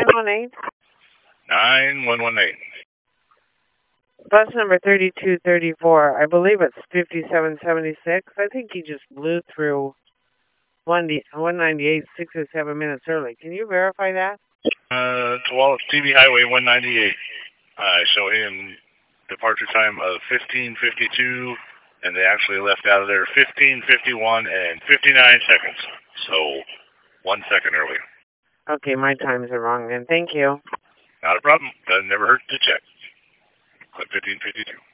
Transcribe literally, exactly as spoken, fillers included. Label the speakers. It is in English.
Speaker 1: one eight.
Speaker 2: nine one one eight.
Speaker 1: Bus number thirty-two thirty-four. I believe it's fifty-seven seventy-six. I think he just blew through one ninety-eight six or seven minutes early. Can you verify that?
Speaker 2: Uh, well, T V Highway one ninety-eight. I show him departure time of fifteen fifty-two, and they actually left out of there fifteen fifty-one and fifty-nine seconds. So, one second earlier.
Speaker 1: Okay, my times are wrong then. Thank you.
Speaker 2: Not a problem. Doesn't never hurt to check. Clip fifteen fifty-two.